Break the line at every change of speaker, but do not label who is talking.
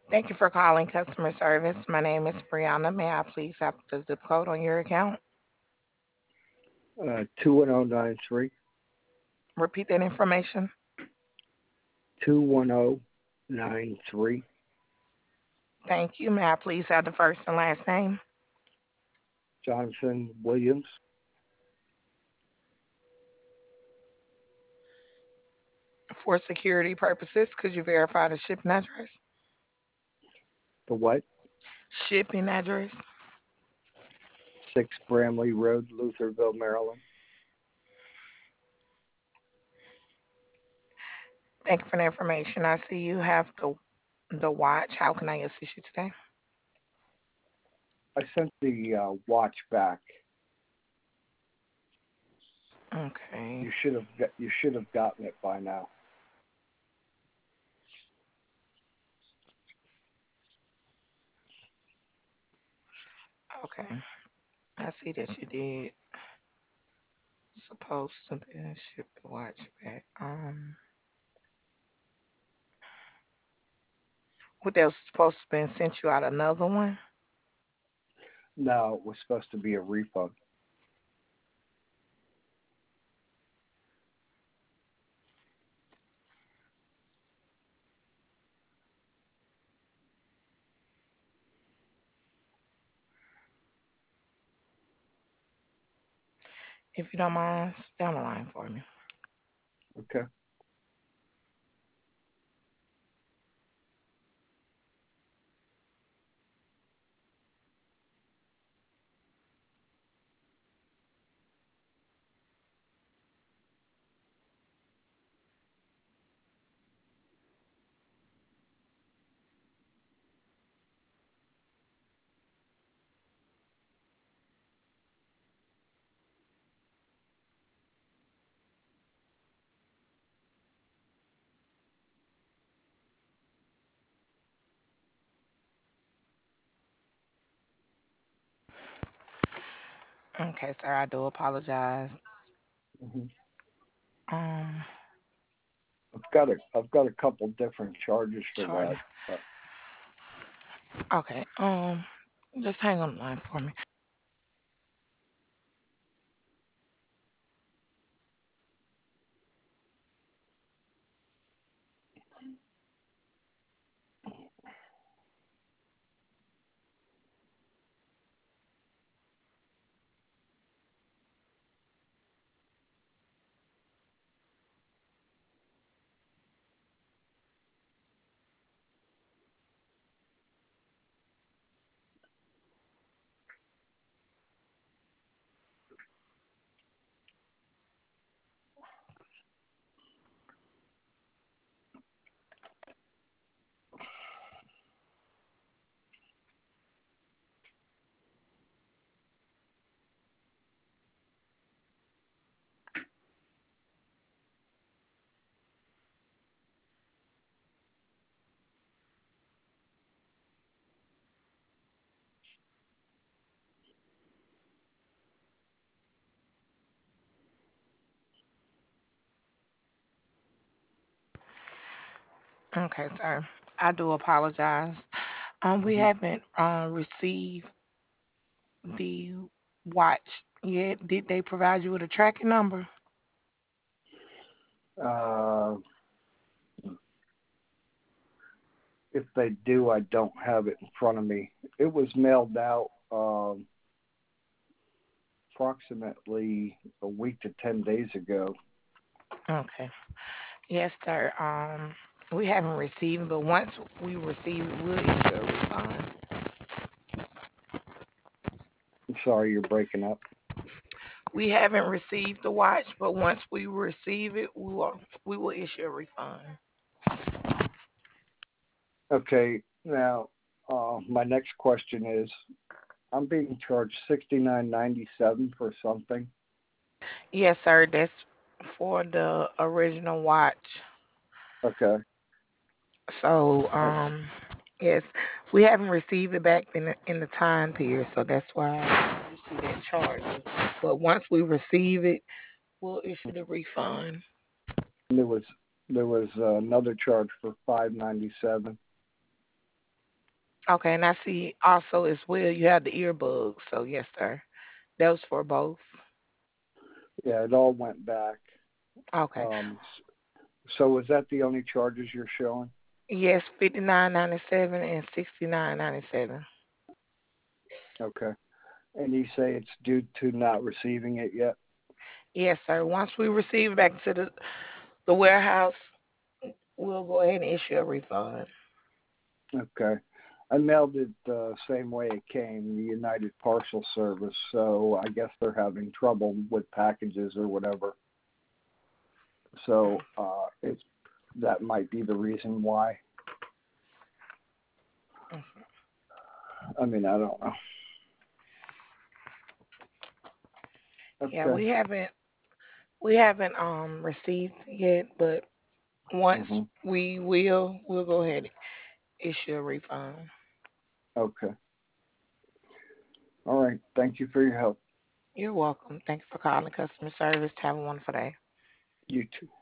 Thank you for calling customer service. My name is Brianna. May I please have the zip code on your account?
21093.
Repeat that information.
21093.
Thank you. May I please have the first and last name?
Jonathan Williams.
For security purposes, could you verify the shipping address?
The what?
Shipping address.
6 Bramley Road, Lutherville, Maryland.
Thank you for the information. I see you have the watch. How can I assist you today?
I sent the watch back.
Okay.
You should have gotten it by now.
Okay. I see that you did supposed to be ship the watch back. What else supposed to be sent you out another one?
No, it was supposed to be a refund.
If you don't mind, stay on the line for me.
Okay.
Okay, sir, I do apologize.
hmm
Um,
I've got a couple different charges for
Charlie.
that. But
Okay, just hang on the line for me. Okay, sir, I do apologize. We
mhm.
haven't received the watch yet. Did they provide you with a tracking number?
uh, if they do, I don't have it in front of me. It was mailed out approximately a week to 10 days ago.
Okay. Yes, sir. We haven't received, but once we receive it, we'll issue a refund.
I'm sorry, you're breaking up.
We haven't received the watch, but once we receive it, we will issue a refund.
Okay, now my next question is: I'm being charged $69.97 for something.
Yes, sir. That's for the original watch.
Okay,
So,
uh,
yes, we haven't received it back in the time period, so that's why you see that charge. But once we receive it, we'll issue the refund.
there was another charge for $5.97.
Okay, and I see also as well you have the earbuds. So yes, sir. That was for both.
Yeah, it all went back.
Okay.
So was that the only charges you're showing?
Yes, 59.97 and 69.97.
Okay. And you say it's due to not receiving it yet?
Yes, sir. Once we receive it back to the warehouse, we'll go ahead and issue a refund.
Okay. I mailed it the same way it came, the United Parcel Service, so I guess they're having trouble with packages or whatever. So it's that might be the reason why.
Mhm.
I mean, I don't know.
Yeah,
Okay.
we haven't received yet, but once
Mhm.
we'll go ahead and issue a refund.
Okay. All right. Thank you for your help.
You're welcome. Thanks for calling customer service. Have a wonderful day.
You too.